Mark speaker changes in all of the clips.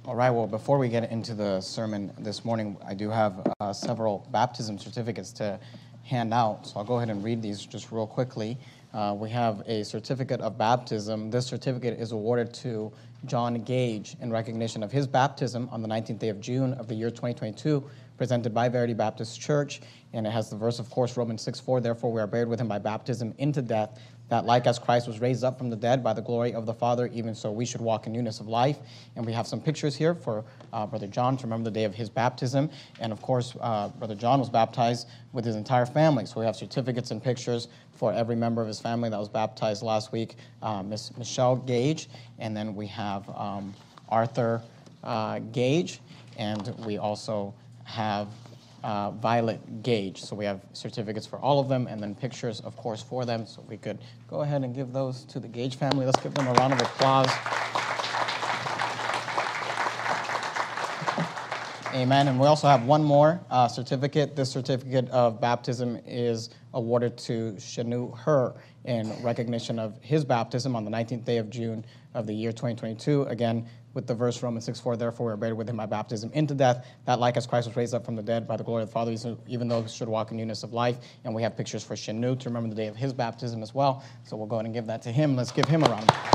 Speaker 1: All right, well, before we get into the sermon this morning, I do have several baptism certificates to hand out, so I'll go ahead and read these just real quickly. We have a certificate of baptism. This certificate is awarded to John Gage in recognition of his baptism on the 19th day of June of the year 2022, presented by Verity Baptist Church, and it has the verse, of course, Romans 6:4, therefore we are buried with him by baptism into death, that like as Christ was raised up from the dead by the glory of the Father, even so we should walk in newness of life. And we have some pictures here for Brother John to remember the day of his baptism. And of course, Brother John was baptized with his entire family. So we have certificates and pictures for every member of his family that was baptized last week. Miss Michelle Gage, and then we have Arthur Gage, and we also have Violet Gage. So we have certificates for all of them and then pictures, of course, for them. So we could go ahead and give those to the Gage family. Let's give them a round of applause. Amen. And we also have one more certificate. This certificate of baptism is awarded to Shanu Her in recognition of his baptism on the 19th day of June of the year 2022. Again, with the verse Romans 6:4, therefore we are buried with him by baptism into death, that like as Christ was raised up from the dead by the glory of the Father, even though we should walk in newness of life. And we have pictures for Shanu to remember the day of his baptism as well. So we'll go ahead and give that to him. Let's give him a round of applause.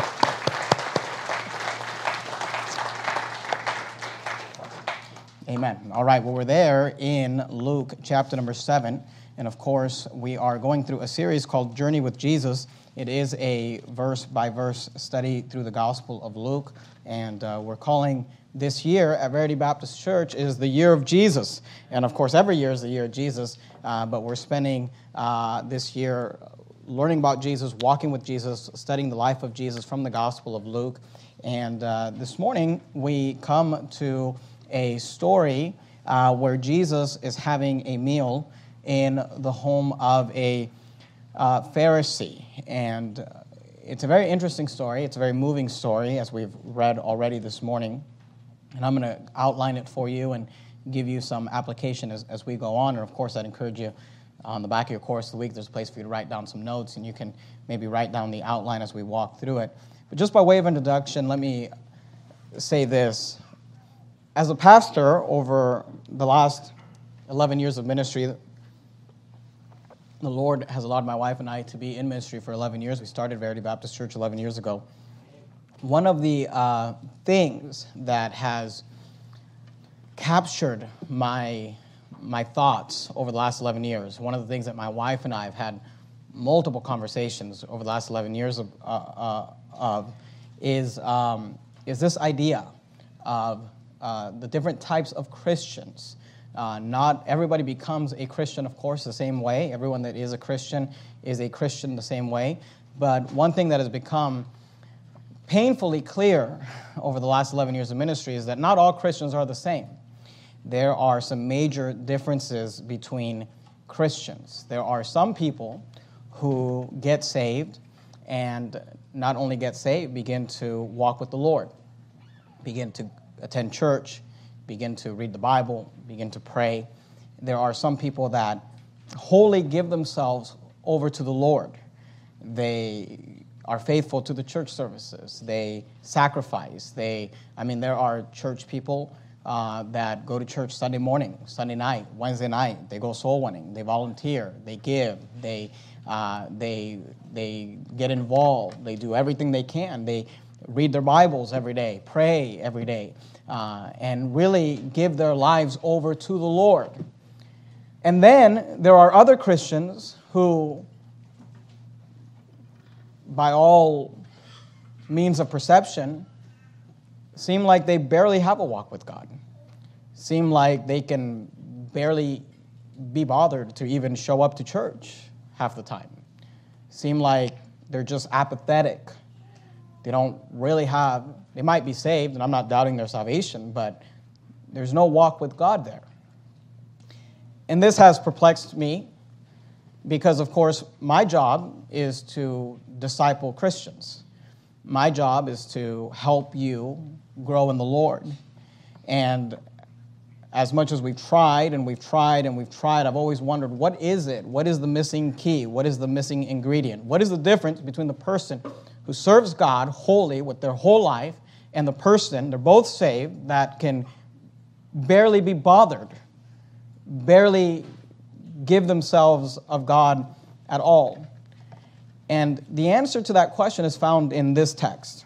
Speaker 1: Amen. All right, well, we're there in Luke chapter number 7. And of course, we are going through a series called Journey with Jesus. It is a verse-by-verse study through the Gospel of Luke. And we're calling this year at Verity Baptist Church is the Year of Jesus. And of course, every year is the Year of Jesus. But we're spending this year learning about Jesus, walking with Jesus, studying the life of Jesus from the Gospel of Luke. And this morning, we come to a story where Jesus is having a meal in the home of a Pharisee. And it's a very interesting story. It's a very moving story, as we've read already this morning. And I'm going to outline it for you and give you some application as we go on. And of course, I'd encourage you on the back of your course of the week, there's a place for you to write down some notes, and you can maybe write down the outline as we walk through it. But just by way of introduction, let me say this. As a pastor over the last 11 years of ministry, the Lord has allowed my wife and I to be in ministry for 11 years. We started Verity Baptist Church 11 years ago. One of the things that has captured my thoughts over the last 11 years, one of the things that my wife and I have had multiple conversations over the last 11 years is this idea of the different types of Christians. Not everybody becomes a Christian, of course, the same way. Everyone that is a Christian the same way. But one thing that has become painfully clear over the last 11 years of ministry is that not all Christians are the same. There are some major differences between Christians. There are some people who get saved and not only get saved, begin to walk with the Lord, begin to attend church, begin to read the Bible, begin to pray. There are some people that wholly give themselves over to the Lord. They are faithful to the church services. They sacrifice. There are church people that go to church Sunday morning, Sunday night, Wednesday night. They go soul winning. They volunteer. They give. They get involved. They do everything they can. They read their Bibles every day, pray every day, and really give their lives over to the Lord. And then there are other Christians who, by all means of perception, seem like they barely have a walk with God, seem like they can barely be bothered to even show up to church half the time, seem like they're just apathetic. They don't really they might be saved, and I'm not doubting their salvation, but there's no walk with God there. And this has perplexed me because, of course, my job is to disciple Christians. My job is to help you grow in the Lord. And as much as we've tried, I've always wondered, what is it? What is the missing key? What is the missing ingredient? What is the difference between the person who serves God wholly with their whole life and the person, they're both saved, that can barely be bothered, barely give themselves of God at all? And the answer to that question is found in this text.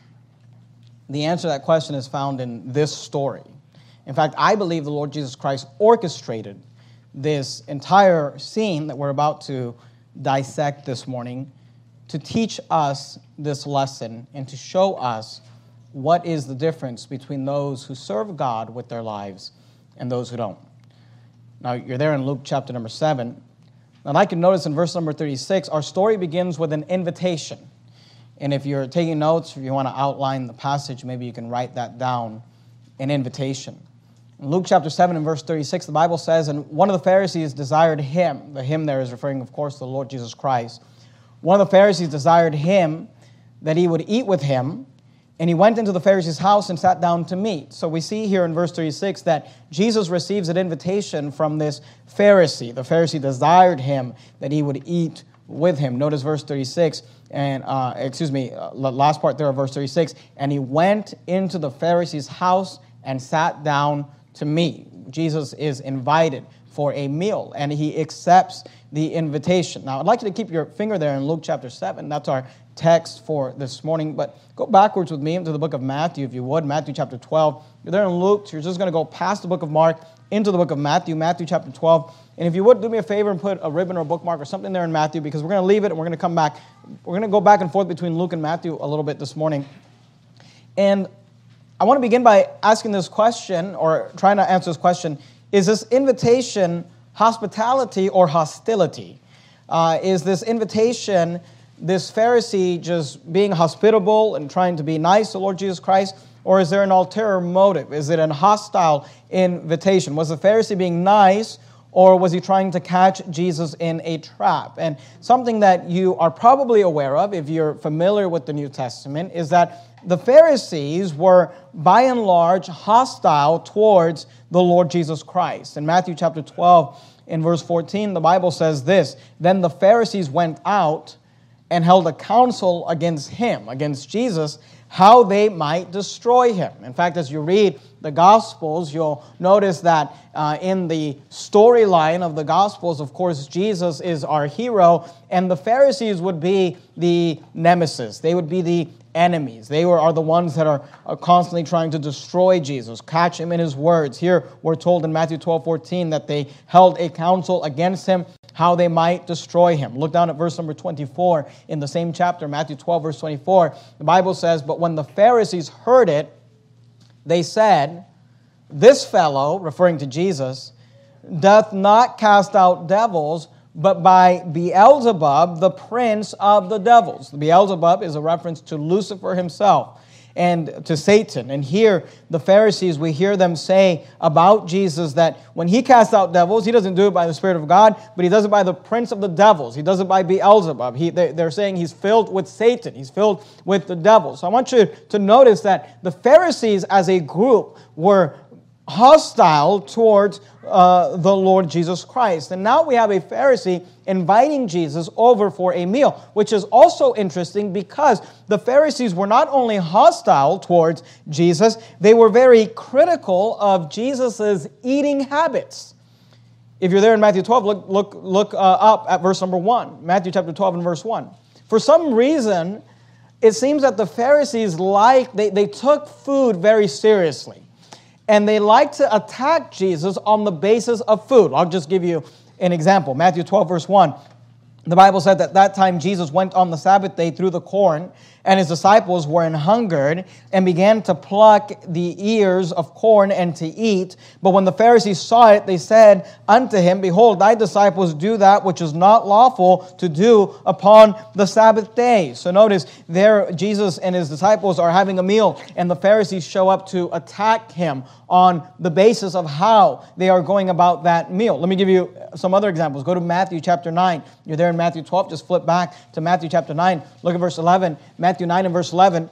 Speaker 1: The answer to that question is found in this story. In fact, I believe the Lord Jesus Christ orchestrated this entire scene that we're about to dissect this morning to teach us this lesson and to show us what is the difference between those who serve God with their lives and those who don't. Now, you're there in Luke chapter number 7. And I can notice in verse number 36, our story begins with an invitation. And if you're taking notes, if you want to outline the passage, maybe you can write that down, an invitation. In Luke chapter 7 and verse 36, the Bible says, and one of the Pharisees desired him. The him there is referring, of course, to the Lord Jesus Christ. One of the Pharisees desired him that he would eat with him, and he went into the Pharisee's house and sat down to meat. So we see here in verse 36 that Jesus receives an invitation from this Pharisee. The Pharisee desired him that he would eat with him. Notice verse 36, and last part there of verse 36. And he went into the Pharisee's house and sat down to meat. Jesus is invited for a meal, and he accepts the invitation. Now, I'd like you to keep your finger there in Luke chapter 7. That's our text for this morning. But go backwards with me into the book of Matthew, if you would. Matthew chapter 12. You're there in Luke, so you're just going to go past the book of Mark into the book of Matthew, Matthew chapter 12. And if you would, do me a favor and put a ribbon or a bookmark or something there in Matthew, because we're going to leave it and we're going to come back. We're going to go back and forth between Luke and Matthew a little bit this morning. And I want to begin by asking this question, or trying to answer this question. Is this invitation hospitality or hostility? Is this invitation this Pharisee just being hospitable and trying to be nice to Lord Jesus Christ? Or is there an ulterior motive? Is it a hostile invitation? Was the Pharisee being nice, or was he trying to catch Jesus in a trap? And something that you are probably aware of, if you're familiar with the New Testament, is that the Pharisees were, by and large, hostile towards the Lord Jesus Christ. In Matthew chapter 12, in verse 14, the Bible says this, "Then the Pharisees went out and held a council against him," against Jesus, "how they might destroy him." In fact, as you read the Gospels, you'll notice that in the storyline of the Gospels, of course, Jesus is our hero, and the Pharisees would be the nemesis. They would be the enemies. They are the ones that are constantly trying to destroy Jesus, catch him in his words. Here we're told in Matthew 12:14 that they held a council against him, how they might destroy him. Look down at verse number 24 in the same chapter, Matthew 12, verse 24. The Bible says, "But when the Pharisees heard it, they said, 'This fellow,'" referring to Jesus, "'doth not cast out devils, but by Beelzebub, the prince of the devils.'" Beelzebub is a reference to Lucifer himself and to Satan. And here, the Pharisees, we hear them say about Jesus that when he casts out devils, he doesn't do it by the Spirit of God, but he does it by the prince of the devils. He does it by Beelzebub. They're saying he's filled with Satan. He's filled with the devil. So I want you to notice that the Pharisees as a group were hostile towards the Lord Jesus Christ. And now we have a Pharisee inviting Jesus over for a meal, which is also interesting because the Pharisees were not only hostile towards Jesus, they were very critical of Jesus' eating habits. If you're there in Matthew 12, look up at verse number 1. Matthew chapter 12 and verse 1. For some reason, it seems that the Pharisees they took food very seriously. And they like to attack Jesus on the basis of food. I'll just give you an example. Matthew 12, verse 1. The Bible said that that time Jesus went on the Sabbath day through the corn, and his disciples were an hungered, and began to pluck the ears of corn and to eat. But when the Pharisees saw it, they said unto him, Behold, thy disciples do that which is not lawful to do upon the Sabbath day. So notice there Jesus and his disciples are having a meal, and the Pharisees show up to attack him on the basis of how they are going about that meal. Let me give you some other examples. Go to Matthew chapter 9. You're there in Matthew 12. Just flip back to Matthew chapter 9. Look at verse 11. Matthew 9 and verse 11.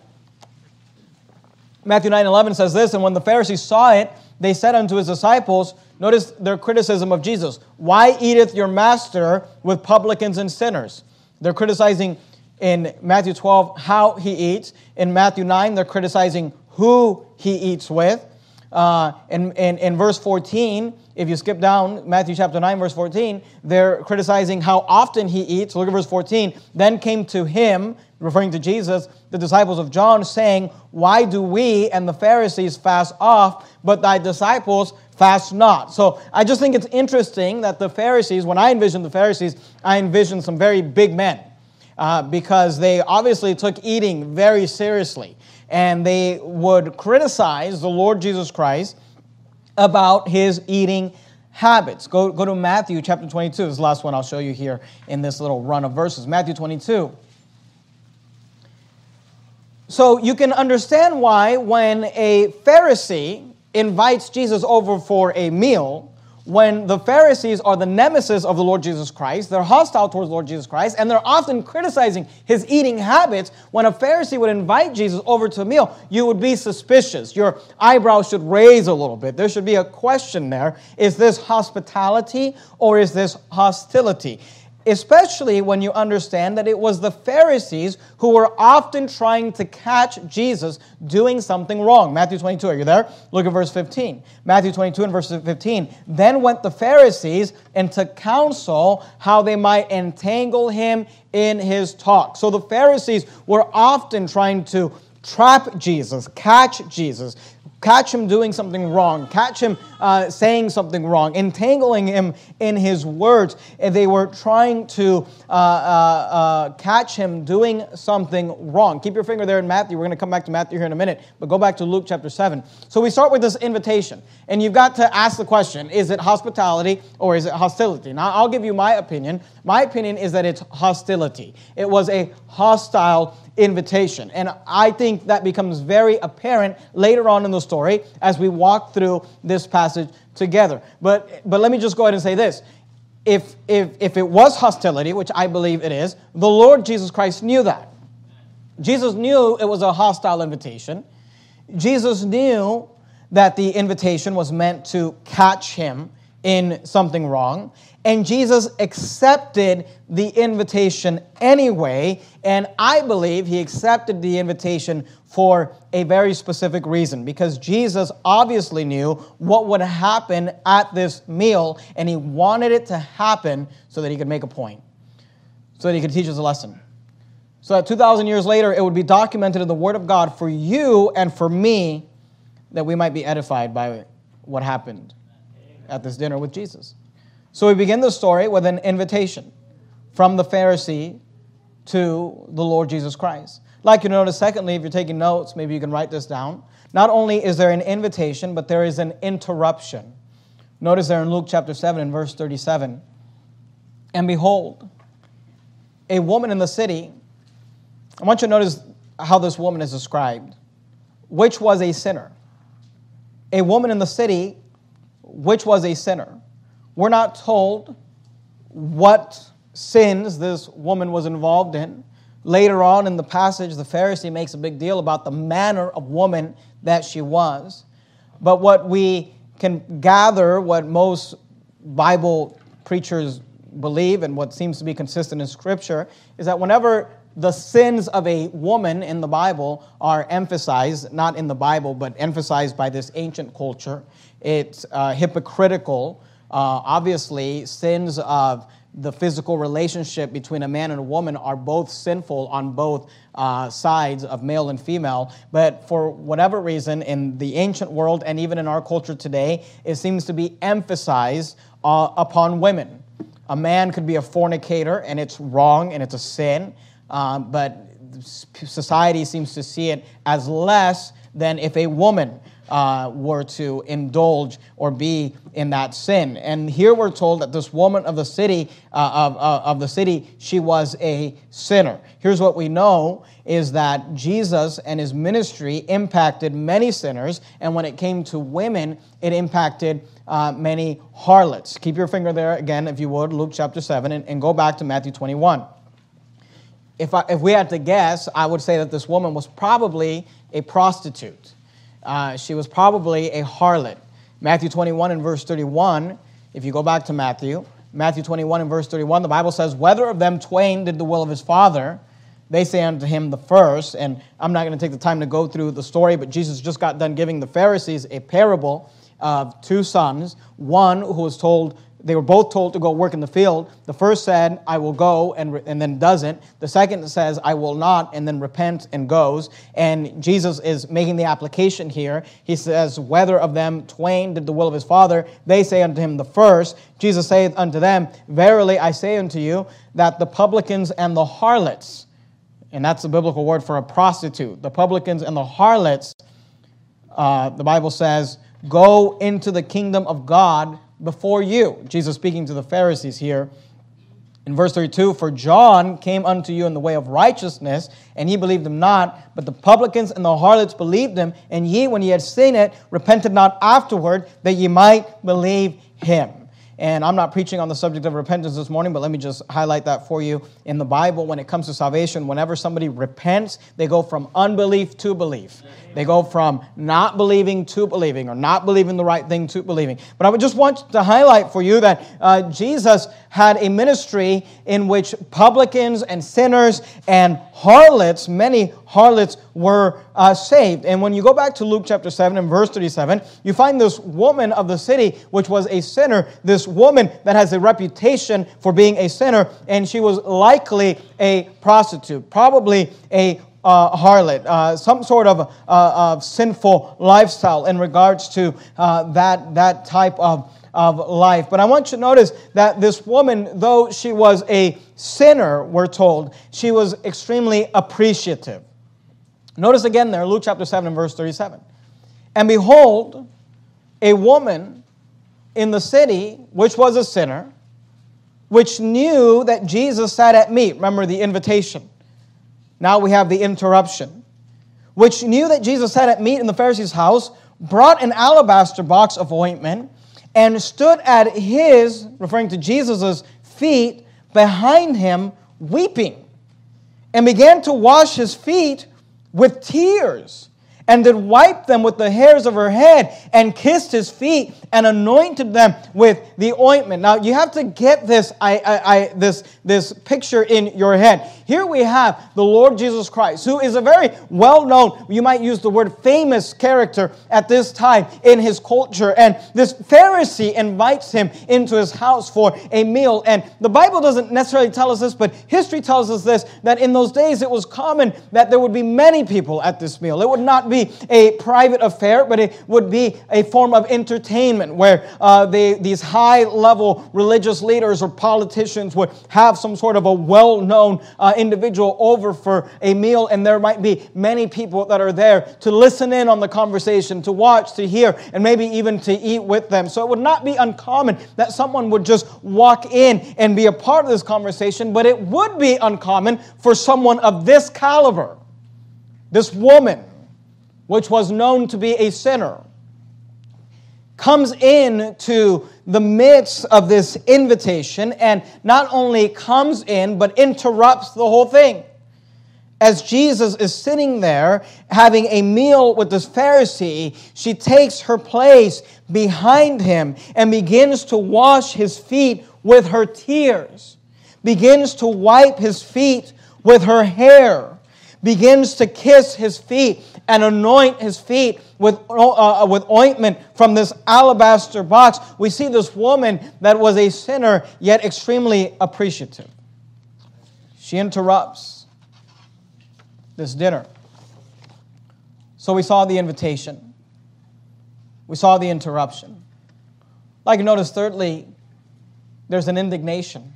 Speaker 1: Matthew 9:11 says this, "And when the Pharisees saw it, they said unto his disciples," notice their criticism of Jesus, "Why eateth your master with publicans and sinners?" They're criticizing in Matthew 12 how he eats. In Matthew 9, they're criticizing who he eats with. In verse 14, if you skip down, Matthew chapter 9, verse 14, they're criticizing how often he eats. Look at verse 14. Then came to him, referring to Jesus, the disciples of John, saying, why do we and the Pharisees fast oft, but thy disciples fast not? So I just think it's interesting that the Pharisees, when I envision the Pharisees, I envision some very big men because they obviously took eating very seriously. And they would criticize the Lord Jesus Christ about his eating habits. Go to Matthew chapter 22. This is the last one I'll show you here in this little run of verses. Matthew 22. So you can understand why when a Pharisee invites Jesus over for a meal, when the Pharisees are the nemesis of the Lord Jesus Christ, they're hostile towards the Lord Jesus Christ, and they're often criticizing his eating habits. When a Pharisee would invite Jesus over to a meal, you would be suspicious. Your eyebrows should raise a little bit. There should be a question there. Is this hospitality or is this hostility? Especially when you understand that it was the Pharisees who were often trying to catch Jesus doing something wrong. Matthew 22, are you there? Look at verse 15. Matthew 22 and verse 15. Then went the Pharisees into counsel how they might entangle him in his talk. So the Pharisees were often trying to trap Jesus, catch Jesus, catch him doing something wrong, catch him saying something wrong, entangling him in his words. And they were trying to catch him doing something wrong. Keep your finger there in Matthew. We're going to come back to Matthew here in a minute, but go back to Luke chapter 7. So we start with this invitation, and you've got to ask the question, is it hospitality or is it hostility? Now, I'll give you my opinion. My opinion is that it's hostility. It was a hostile invitation. And I think that becomes very apparent later on in the story as we walk through this passage together. But let me just go ahead and say this. If it was hostility, which I believe it is, the Lord Jesus Christ knew that. Jesus knew it was a hostile invitation. Jesus knew that the invitation was meant to catch him in something wrong. And Jesus accepted the invitation anyway, and I believe he accepted the invitation for a very specific reason, because Jesus obviously knew what would happen at this meal, and he wanted it to happen so that he could make a point, so that he could teach us a lesson. So that 2,000 years later, it would be documented in the Word of God for you and for me, that we might be edified by what happened at this dinner with Jesus. So we begin the story with an invitation from the Pharisee to the Lord Jesus Christ. I'd like you to notice, secondly, if you're taking notes, maybe you can write this down. Not only is there an invitation, but there is an interruption. Notice there in Luke chapter 7 and verse 37. And behold, a woman in the city, I want you to notice how this woman is described, which was a sinner. A woman in the city, which was a sinner. We're not told what sins this woman was involved in. Later on in the passage, the Pharisee makes a big deal about the manner of woman that she was. But what we can gather, what most Bible preachers believe and what seems to be consistent in Scripture, is that whenever the sins of a woman in the Bible are emphasized, not in the Bible, but emphasized by this ancient culture, it's hypocritical. Obviously, sins of the physical relationship between a man and a woman are both sinful on both sides of male and female. But for whatever reason, in the ancient world and even in our culture today, it seems to be emphasized upon women. A man could be a fornicator, and it's wrong and it's a sin, but society seems to see it as less than if a woman were to indulge or be in that sin. And here we're told that this woman of the city, she was a sinner. Here's what we know is that Jesus and his ministry impacted many sinners, and when it came to women, it impacted many harlots. Keep your finger there again, if you would, Luke chapter 7, and go back to Matthew 21. If we had to guess, I would say that this woman was probably a prostitute. She was probably a harlot. Matthew 21 and verse 31, if you go back to Matthew 21 and verse 31, the Bible says, whether of them twain did the will of his father, They say unto him, the first. And I'm not going to take the time to go through the story, but Jesus just got done giving the Pharisees a parable of two sons. One who was told, they were both told to go work in the field. The first said, I will go, and then doesn't. The second says, I will not, and then repents and goes. And Jesus is making the application here. He says, whether of them twain did the will of his Father? They say unto him, the first. Jesus saith unto them, verily I say unto you, that the publicans and the harlots, and that's the biblical word for a prostitute, the publicans and the harlots, the Bible says, go into the kingdom of God before you. Jesus speaking to the Pharisees here. In verse 32, for John came unto you in the way of righteousness, and ye believed him not, but the publicans and the harlots believed him, and ye, when ye had seen it, repented not afterward, that ye might believe him. And I'm not preaching on the subject of repentance this morning, but let me just highlight that for you. In the Bible, when it comes to salvation, whenever somebody repents, they go from unbelief to belief. They go from not believing to believing, or not believing the right thing to believing. But I would just want to highlight for you that Jesus had a ministry in which publicans and sinners and harlots, many harlots, were saved. And when you go back to Luke chapter 7 and verse 37, you find this woman of the city, which was a sinner, this woman that has a reputation for being a sinner, and she was likely a prostitute, probably a harlot, some sort of sinful lifestyle in regards to that type of life. But I want you to notice that this woman, though she was a sinner, we're told, she was extremely appreciative. Notice again there, Luke chapter 7 and verse 37. And behold, a woman in the city, which was a sinner, which knew that Jesus sat at meat. Remember the invitation. Now we have the interruption. Which knew that Jesus sat at meat in the Pharisee's house, brought an alabaster box of ointment, and stood at his, referring to Jesus' feet, behind him, weeping, and began to wash his feet with tears, and did wipe them with the hairs of her head, and kissed his feet, and anointed them with the ointment. Now, you have to get this this picture in your head. Here we have the Lord Jesus Christ, who is a very well-known, you might use the word famous character at this time in his culture. And this Pharisee invites him into his house for a meal. And the Bible doesn't necessarily tell us this, but history tells us this, that in those days it was common that there would be many people at this meal. It would not be a private affair, but it would be a form of entertainment where these high-level religious leaders or politicians would have some sort of a well-known individual over for a meal, and there might be many people that are there to listen in on the conversation, to watch, to hear, and maybe even to eat with them. So it would not be uncommon that someone would just walk in and be a part of this conversation, but it would be uncommon for someone of this caliber, this woman, which was known to be a sinner, comes into the midst of this invitation, and not only comes in, but interrupts the whole thing. As Jesus is sitting there having a meal with this Pharisee, she takes her place behind him and begins to wash his feet with her tears, begins to wipe his feet with her hair, begins to kiss his feet and anoint his feet with ointment from this alabaster box. We see this woman that was a sinner, yet extremely appreciative. She interrupts this dinner. So we saw the invitation. We saw the interruption. Like you notice, thirdly, there's an indignation.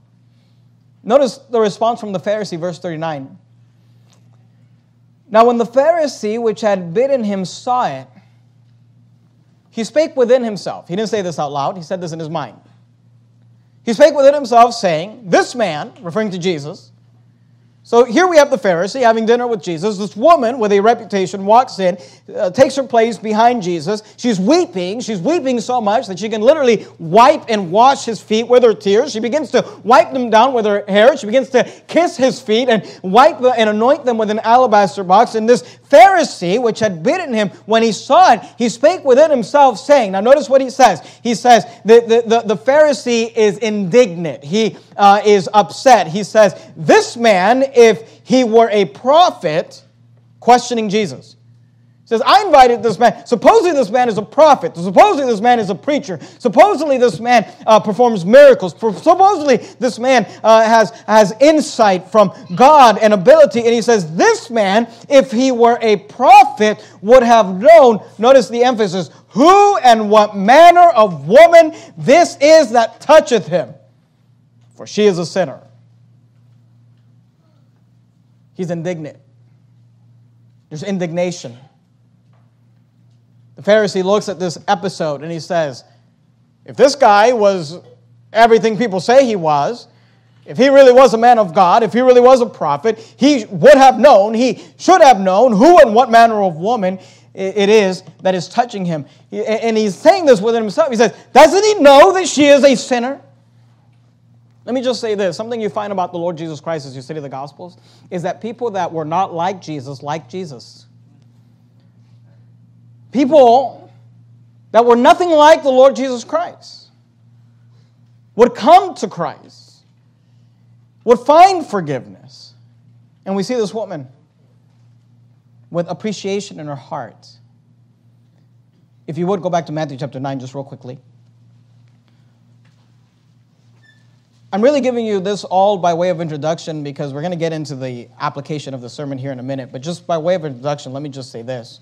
Speaker 1: Notice the response from the Pharisee, verse 39. Now when the Pharisee which had bidden him saw it, he spake within himself. He didn't say this out loud. He said this in his mind. He spake within himself, saying, this man, referring to Jesus. So here we have the Pharisee having dinner with Jesus. This woman with a reputation walks in, takes her place behind Jesus. She's weeping. She's weeping so much that she can literally wipe and wash his feet with her tears. She begins to wipe them down with her hair. She begins to kiss his feet and wipe and anoint them with an alabaster box. And this Pharisee, which had bidden him, when he saw it, he spake within himself, saying, now notice what he says. He says, the Pharisee is indignant. He is upset. He says, this man, if he were a prophet, questioning Jesus. He says, I invited this man. Supposedly this man is a prophet. Supposedly this man is a preacher. Supposedly this man performs miracles. Supposedly this man has insight from God and ability. And he says, this man, if he were a prophet, would have known, notice the emphasis, who and what manner of woman this is that toucheth him, for she is a sinner. He's indignant. There's indignation. The Pharisee looks at this episode and he says, if this guy was everything people say he was, if he really was a man of God, if he really was a prophet, he would have known, he should have known who and what manner of woman it is that is touching him. And he's saying this within himself. He says, doesn't he know that she is a sinner? Let me just say this. Something you find about the Lord Jesus Christ as you study the Gospels is that people that were not like Jesus. People that were nothing like the Lord Jesus Christ would come to Christ, would find forgiveness. And we see this woman with appreciation in her heart. If you would, go back to Matthew chapter 9 just real quickly. I'm really giving you this all by way of introduction because we're going to get into the application of the sermon here in a minute. But just by way of introduction, let me just say this.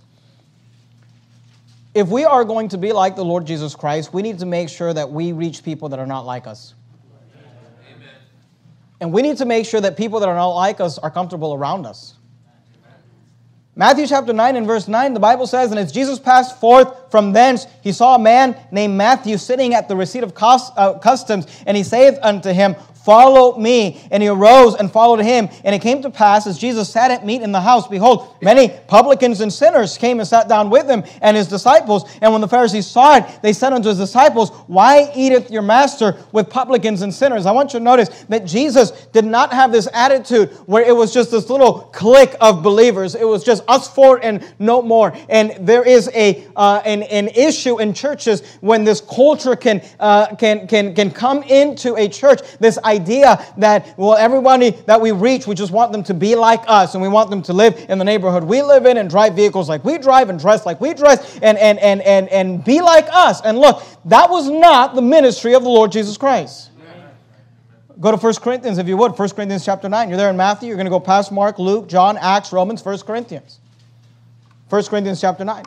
Speaker 1: If we are going to be like the Lord Jesus Christ, we need to make sure that we reach people that are not like us. Amen. And we need to make sure that people that are not like us are comfortable around us. Matthew chapter 9 and verse 9, the Bible says, and as Jesus passed forth from thence, he saw a man named Matthew sitting at the receipt of customs, and he saith unto him, follow me. And he arose and followed him. And it came to pass, as Jesus sat at meat in the house, behold, many publicans and sinners came and sat down with him and his disciples. And when the Pharisees saw it, they said unto his disciples, why eateth your master with publicans and sinners? I want you to notice that Jesus did not have this attitude where it was just this little clique of believers. It was just us four and no more. And there is an issue in churches when this culture can come into a church, this idea that, well, everybody that we reach, we just want them to be like us, and we want them to live in the neighborhood we live in and drive vehicles like we drive and dress like we dress and be like us. And look, that was not the ministry of the Lord Jesus Christ. Go to 1 Corinthians, if you would. 1 Corinthians chapter 9. You're there in Matthew. You're going to go past Mark, Luke, John, Acts, Romans, 1 Corinthians. 1 Corinthians chapter 9.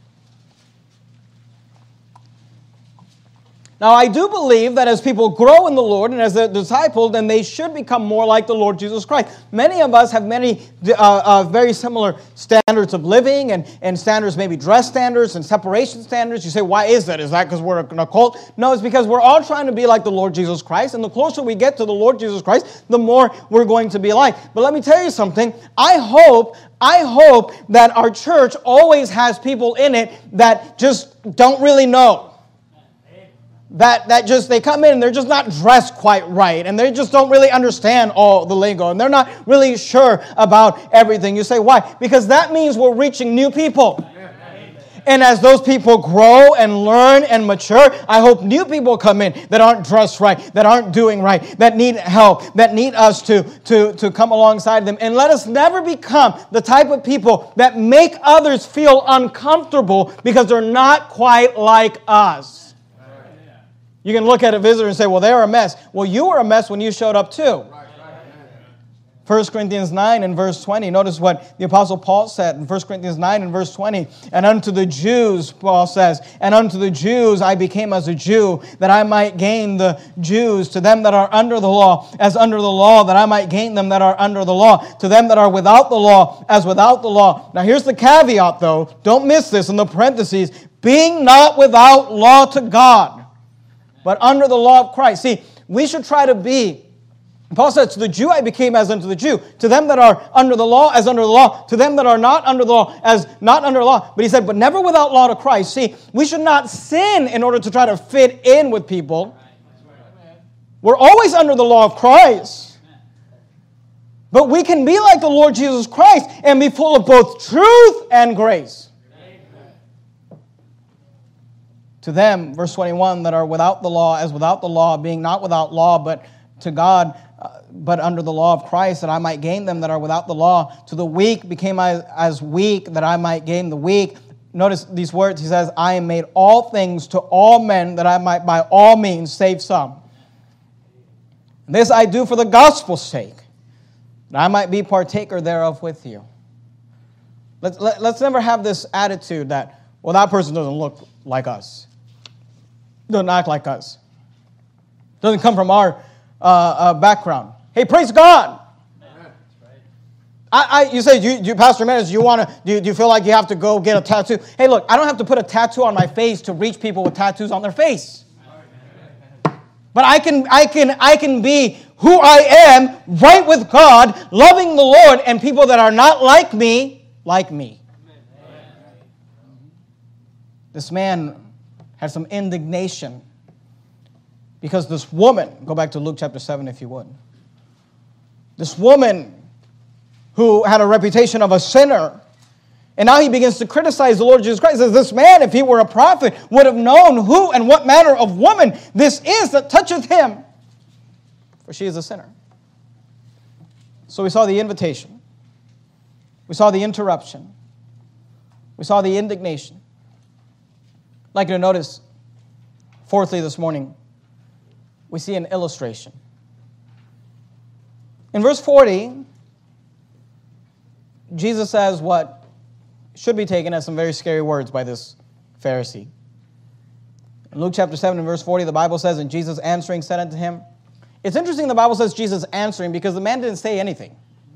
Speaker 1: Now, I do believe that as people grow in the Lord and as they're discipled, then they should become more like the Lord Jesus Christ. Many of us have many very similar standards of living and standards, maybe dress standards and separation standards. You say, why is that? Is that because we're in a cult? No, it's because we're all trying to be like the Lord Jesus Christ. And the closer we get to the Lord Jesus Christ, the more we're going to be like. But let me tell you something. I hope that our church always has people in it that just don't really know. That just, they come in and they're just not dressed quite right, and they just don't really understand all the lingo, and they're not really sure about everything. You say, why? Because that means we're reaching new people. And as those people grow and learn and mature, I hope new people come in that aren't dressed right, that aren't doing right, that need help, that need us to come alongside them. And let us never become the type of people that make others feel uncomfortable because they're not quite like us. You can look at a visitor and say, well, they're a mess. Well, you were a mess when you showed up too. 1 Corinthians 9 and verse 20. Notice what the Apostle Paul said in 1 Corinthians 9 and verse 20. And unto the Jews, Paul says, and unto the Jews I became as a Jew, that I might gain the Jews. To them that are under the law, as under the law, that I might gain them that are under the law. To them that are without the law, as without the law. Now here's the caveat though. Don't miss this in the parentheses. Being not without law to God, but under the law of Christ. See, we should try to be, Paul said, to the Jew I became as unto the Jew. To them that are under the law, as under the law. To them that are not under the law, as not under the law. But he said, but never without law to Christ. See, we should not sin in order to try to fit in with people. We're always under the law of Christ. But we can be like the Lord Jesus Christ and be full of both truth and grace. To them, verse 21, that are without the law, as without the law, being not without law, but to God, but under the law of Christ, that I might gain them that are without the law. To the weak became I as weak, that I might gain the weak. Notice these words. He says, I am made all things to all men, that I might by all means save some. This I do for the gospel's sake, that I might be partaker thereof with you. Let's never have this attitude that, well, that person doesn't look like us, doesn't act like us, doesn't come from our background. Hey, praise God. You say, you Pastor Menace, do you feel like you have to go get a tattoo? Hey, look, I don't have to put a tattoo on my face to reach people with tattoos on their face. But I can be who I am, right with God, loving the Lord, and people that are not like me. This man had some indignation because this woman, go back to Luke chapter 7 if you would. This woman who had a reputation of a sinner, and now he begins to criticize the Lord Jesus Christ. He says, this man, if he were a prophet, would have known who and what manner of woman this is that toucheth him, for she is a sinner. So we saw the invitation. We saw the interruption. We saw the indignation. I'd like you to notice, fourthly this morning, we see an illustration. In verse 40, Jesus says what should be taken as some very scary words by this Pharisee. In Luke chapter 7 and verse 40, the Bible says, and Jesus answering said unto him. It's interesting the Bible says Jesus answering because the man didn't say anything.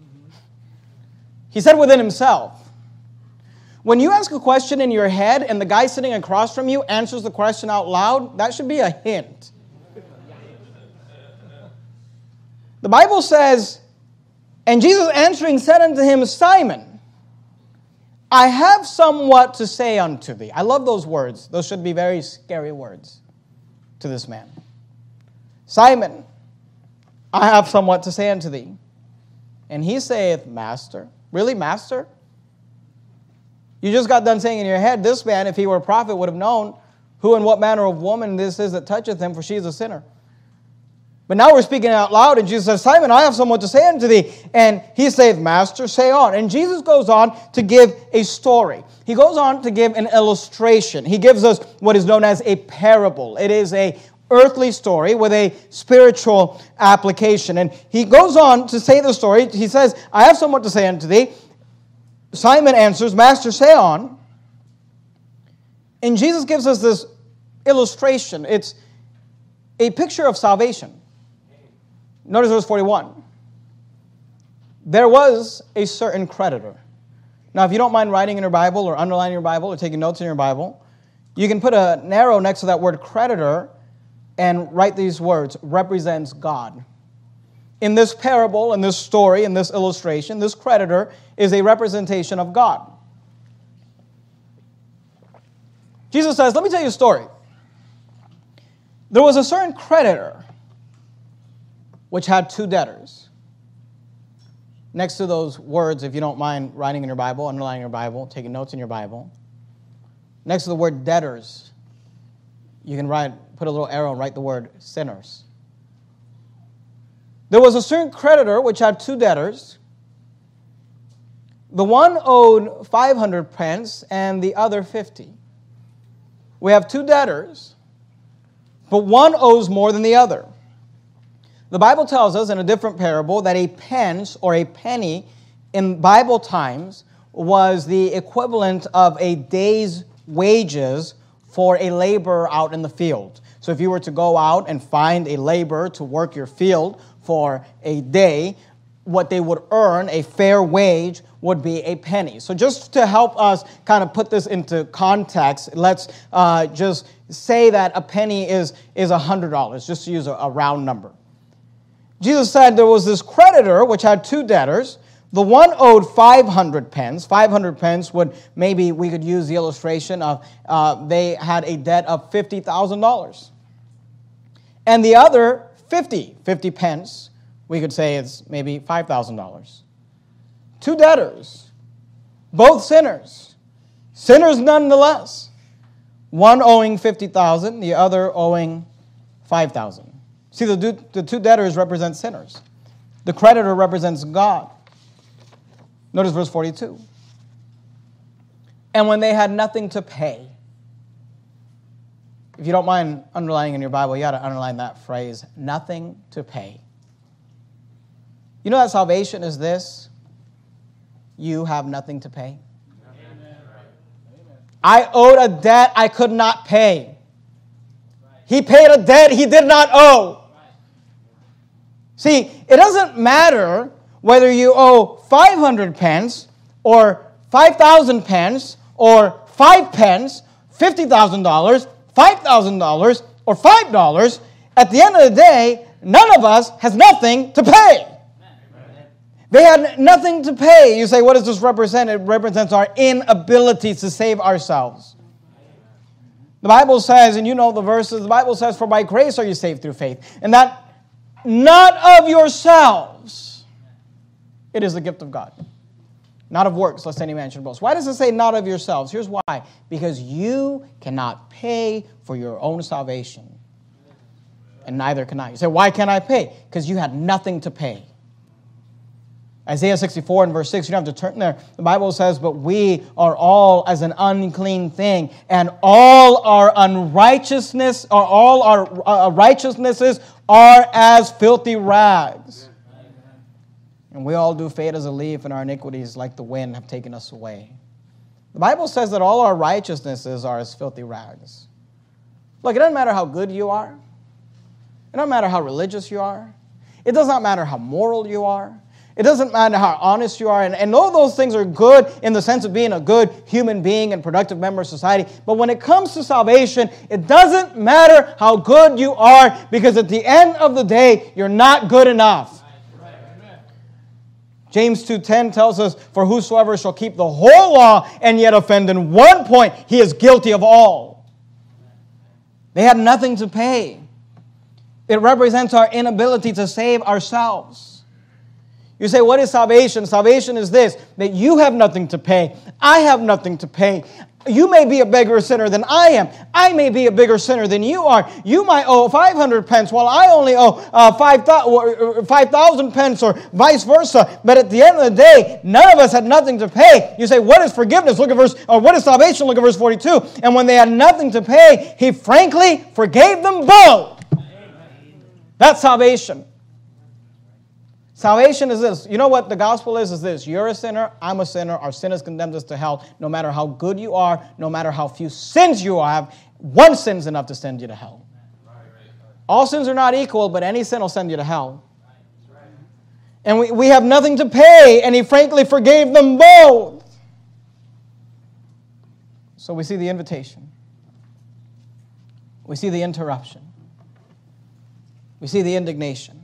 Speaker 1: He said within himself. When you ask a question in your head and the guy sitting across from you answers the question out loud, that should be a hint. The Bible says, and Jesus answering said unto him, Simon, I have somewhat to say unto thee. I love those words. Those should be very scary words to this man. Simon, I have somewhat to say unto thee. And he saith, Master. Really, Master? You just got done saying in your head, this man, if he were a prophet, would have known who and what manner of woman this is that toucheth him, for she is a sinner. But now we're speaking out loud, and Jesus says, Simon, I have somewhat to say unto thee. And he saith, Master, say on. And Jesus goes on to give a story. He goes on to give an illustration. He gives us what is known as a parable. It is a earthly story with a spiritual application. And he goes on to say the story. He says, I have somewhat to say unto thee. Simon answers, Master, say on. And Jesus gives us this illustration. It's a picture of salvation. Notice verse 41. There was a certain creditor. Now, if you don't mind writing in your Bible or underlining your Bible or taking notes in your Bible, you can put an arrow next to that word creditor and write these words, represents God. In this parable, in this story, in this illustration, this creditor is a representation of God. Jesus says, let me tell you a story. There was a certain creditor which had two debtors. Next to those words, if you don't mind writing in your Bible, underlining your Bible, taking notes in your Bible, next to the word debtors, you can put a little arrow and write the word sinners. There was a certain creditor which had two debtors. The one owed 500 pence and the other 50. We have two debtors, but one owes more than the other. The Bible tells us in a different parable that a pence or a penny in Bible times was the equivalent of a day's wages for a laborer out in the field. So if you were to go out and find a laborer to work your field for a day, what they would earn, a fair wage, would be a penny. So just to help us kind of put this into context, let's just say that a penny is $100, just to use a round number. Jesus said there was this creditor which had two debtors. The one owed 500 pence. 500 pence would, maybe we could use the illustration of they had a debt of $50,000. And the other 50 pence, we could say it's maybe $5,000. Two debtors, both sinners nonetheless. One owing 50,000, the other owing 5,000. See, the two debtors represent sinners. The creditor represents God. Notice verse 42. And when they had nothing to pay. If you don't mind underlining in your Bible, you got to underline that phrase, nothing to pay. You know that salvation is this? You have nothing to pay. Amen. I owed a debt I could not pay. He paid a debt he did not owe. See, it doesn't matter whether you owe 500 pence or 5,000 pence or 5 pence, $50,000, $5,000, or $5. At the end of the day, none of us has nothing to pay. They had nothing to pay. You say, what does this represent? It represents our inability to save ourselves. The Bible says, and you know the verses, the Bible says, for by grace are you saved through faith. And that not of yourselves. It is the gift of God. Not of works, lest any man should boast. Why does it say not of yourselves? Here's why. Because you cannot pay for your own salvation. And neither can I. You say, why can't I pay? Because you had nothing to pay. Isaiah 64 and verse 6, you don't have to turn there. The Bible says, but we are all as an unclean thing, and all our unrighteousness, or all our righteousnesses are as filthy rags. And we all do fade as a leaf, and our iniquities, like the wind, have taken us away. The Bible says that all our righteousnesses are as filthy rags. Look, it doesn't matter how good you are. It doesn't matter how religious you are. It does not matter how moral you are. It doesn't matter how honest you are. And all those things are good in the sense of being a good human being and productive member of society. But when it comes to salvation, it doesn't matter how good you are, because at the end of the day, you're not good enough. James 2:10 tells us, for whosoever shall keep the whole law and yet offend in one point, he is guilty of all. They had nothing to pay. It represents our inability to save ourselves. You say, what is salvation? Salvation is this, that you have nothing to pay. I have nothing to pay. You may be a bigger sinner than I am. I may be a bigger sinner than you are. You might owe 500 pence while I only owe 5,000 pence, or vice versa. But at the end of the day, none of us had nothing to pay. You say, what is forgiveness? Look at what is salvation? Look at verse 42. And when they had nothing to pay, he frankly forgave them both. That's salvation. Salvation is this. You know what the gospel is this. You're a sinner. I'm a sinner. Our sin has condemned us to hell. No matter how good you are, no matter how few sins you have, one sin is enough to send you to hell. All sins are not equal, but any sin will send you to hell. And we have nothing to pay, and he frankly forgave them both. So we see the invitation. We see the interruption. We see the indignation.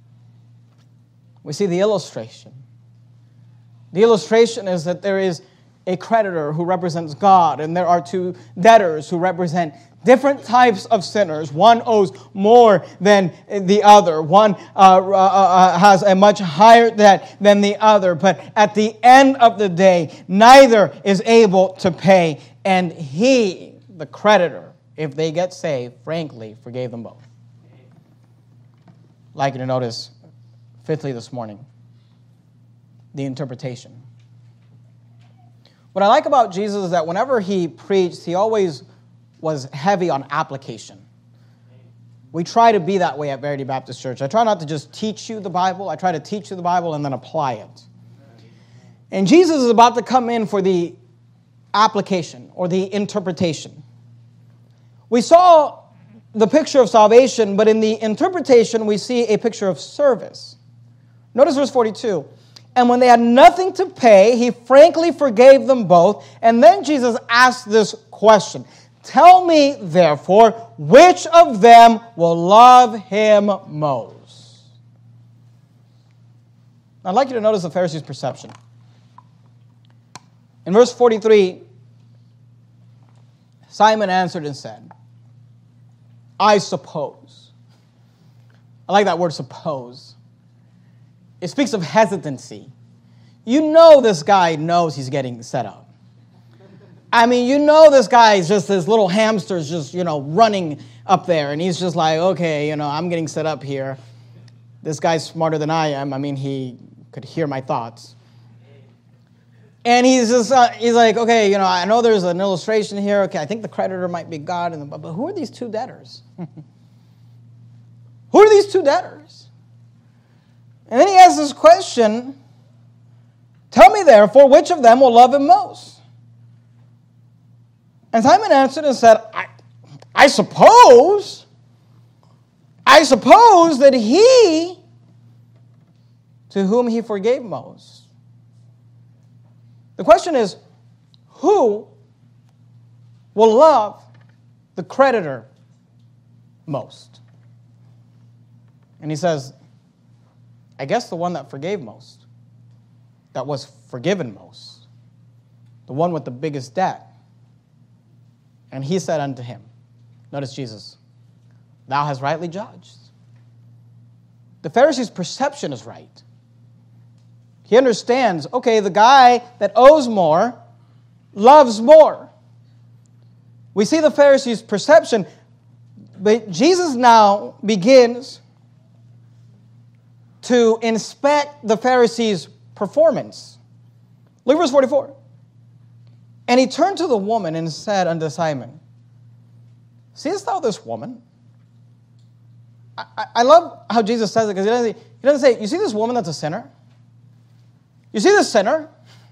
Speaker 1: We see the illustration. The illustration is that there is a creditor who represents God, and there are two debtors who represent different types of sinners. One owes more than the other. One has a much higher debt than the other. But at the end of the day, neither is able to pay. And he, the creditor, if they get saved, frankly, forgave them both. I'd like you to notice, fifthly this morning, the interpretation. What I like about Jesus is that whenever he preached, he always was heavy on application. We try to be that way at Verity Baptist Church. I try not to just teach you the Bible. I try to teach you the Bible and then apply it. And Jesus is about to come in for the application or the interpretation. We saw the picture of salvation, but in the interpretation, we see a picture of service. Notice verse 42. And when they had nothing to pay, he frankly forgave them both. And then Jesus asked this question. Tell me, therefore, which of them will love him most? I'd like you to notice the Pharisees' perception. In verse 43, Simon answered and said, I suppose. I like that word, suppose. It speaks of hesitancy. You know this guy knows he's getting set up. I mean, you know this guy is just this little hamster's just, running up there. And he's just like, okay, I'm getting set up here. This guy's smarter than I am. I mean, he could hear my thoughts. And he's like, okay, I know there's an illustration here. Okay, I think the creditor might be God. But who are these two debtors? Who are these two debtors? And then he asks this question, tell me therefore, which of them will love him most? And Simon answered and said, I suppose that he to whom he forgave most. The question is, who will love the creditor most? And he says, I guess the one that forgave most, that was forgiven most, the one with the biggest debt. And he said unto him, notice Jesus, thou hast rightly judged. The Pharisee's perception is right. He understands, okay, the guy that owes more loves more. We see the Pharisee's perception, but Jesus now begins to inspect the Pharisee's performance. Look at verse 44. And he turned to the woman and said unto Simon, seest thou this woman? I love how Jesus says it, because he doesn't say, you see this woman that's a sinner? You see this sinner?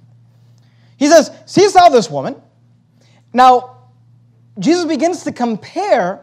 Speaker 1: He says, seest thou this woman? Now, Jesus begins to compare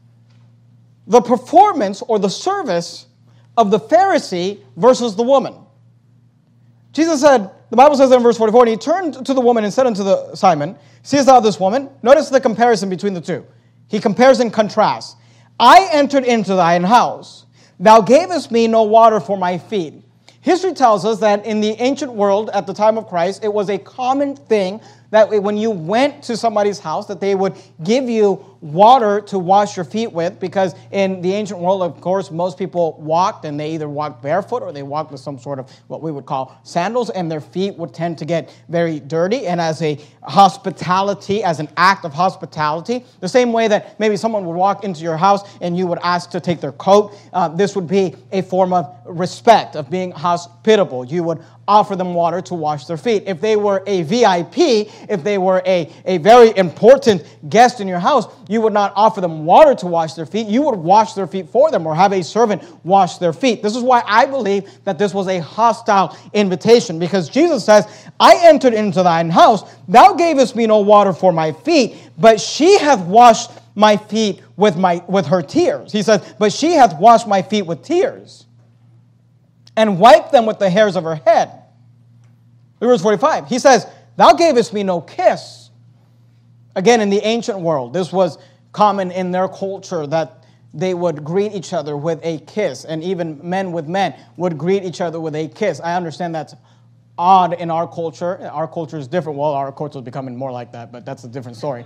Speaker 1: the performance or the service of the Pharisee versus the woman. Jesus said, the Bible says in verse 44, and he turned to the woman and said unto Simon, seest thou this woman? Notice the comparison between the two. He compares and contrasts. I entered into thine house. Thou gavest me no water for my feet. History tells us that in the ancient world at the time of Christ, it was a common thing that when you went to somebody's house, that they would give you water to wash your feet with, because in the ancient world, of course, most people walked, and they either walked barefoot or they walked with some sort of what we would call sandals, and their feet would tend to get very dirty. And as a hospitality, as an act of hospitality, the same way that maybe someone would walk into your house and you would ask to take their coat, this would be a form of respect, of being hospitable. You would offer them water to wash their feet. If they were a VIP, if they were a very important guest in your house, you would not offer them water to wash their feet. You would wash their feet for them or have a servant wash their feet. This is why I believe that this was a hostile invitation, because Jesus says, I entered into thine house. Thou gavest me no water for my feet, but she hath washed my feet with her tears. He says, but she hath washed my feet with tears and wiped them with the hairs of her head. Verse 45, he says, thou gavest me no kiss. Again, in the ancient world, this was common in their culture that they would greet each other with a kiss, and even men with men would greet each other with a kiss. I understand that's odd in our culture. Our culture is different. Well, our culture is becoming more like that, but that's a different story.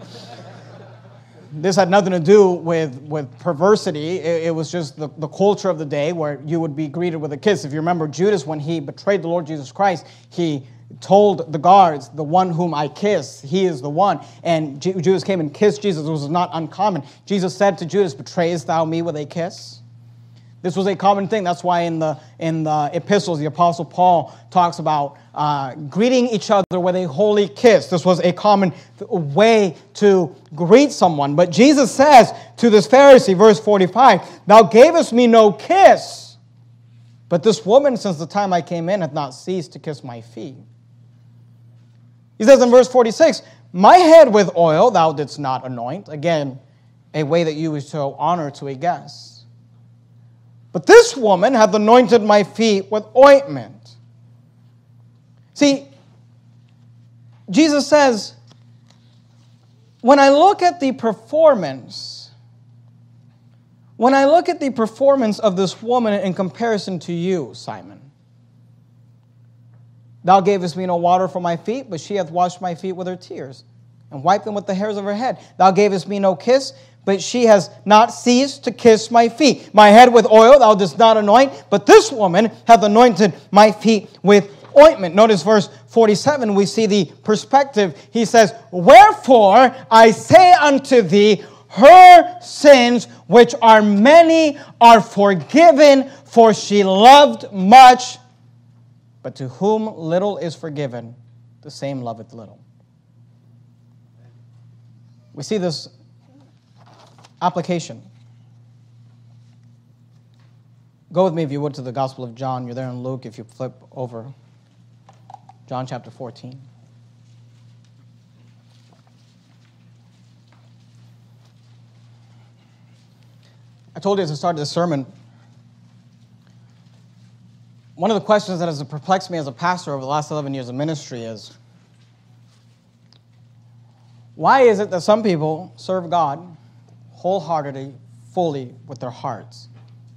Speaker 1: This had nothing to do with perversity. It was just the culture of the day where you would be greeted with a kiss. If you remember Judas, when he betrayed the Lord Jesus Christ, he told the guards, the one whom I kiss, he is the one. And Judas came and kissed Jesus. This was not uncommon. Jesus said to Judas, betrayest thou me with a kiss? This was a common thing. That's why in the epistles, the Apostle Paul talks about greeting each other with a holy kiss. This was a common way to greet someone. But Jesus says to this Pharisee, verse 45, thou gavest me no kiss, but this woman, since the time I came in, hath not ceased to kiss my feet. He says in verse 46, my head with oil thou didst not anoint. Again, a way that you would show honor to a guest. But this woman hath anointed my feet with ointment. See, Jesus says, when I look at the performance of this woman in comparison to you, Simon, thou gavest me no water for my feet, but she hath washed my feet with her tears, and wiped them with the hairs of her head. Thou gavest me no kiss, but she has not ceased to kiss my feet. My head with oil thou didst not anoint, but this woman hath anointed my feet with ointment. Notice verse 47, we see the perspective. He says, wherefore I say unto thee, her sins, which are many, are forgiven, for she loved much. But to whom little is forgiven, the same loveth little. We see this application. Go with me, if you would, to the Gospel of John. You're there in Luke. If you flip over, John chapter 14. I told you as I started this sermon, one of the questions that has perplexed me as a pastor over the last 11 years of ministry is, why is it that some people serve God wholeheartedly, fully, with their hearts?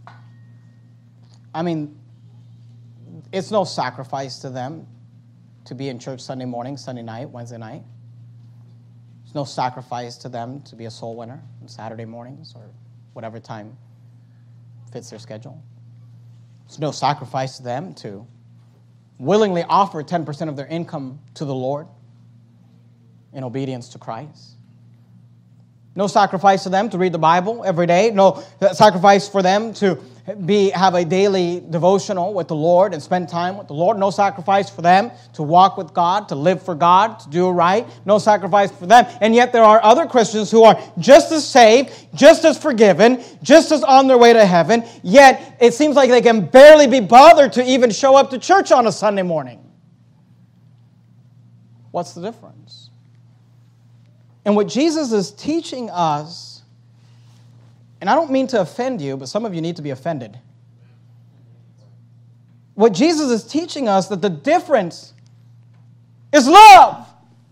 Speaker 1: I mean, it's no sacrifice to them to be in church Sunday morning, Sunday night, Wednesday night. It's no sacrifice to them to be a soul winner on Saturday mornings or whatever time fits their schedule. It's no sacrifice to them to willingly offer 10% of their income to the Lord in obedience to Christ. No sacrifice to them to read the Bible every day. No sacrifice for them to have a daily devotional with the Lord and spend time with the Lord. No sacrifice for them to walk with God, to live for God, to do right. No sacrifice for them. And yet there are other Christians who are just as saved, just as forgiven, just as on their way to heaven, yet it seems like they can barely be bothered to even show up to church on a Sunday morning. What's the difference? And what Jesus is teaching us, and I don't mean to offend you, but some of you need to be offended. What Jesus is teaching us, that the difference is love.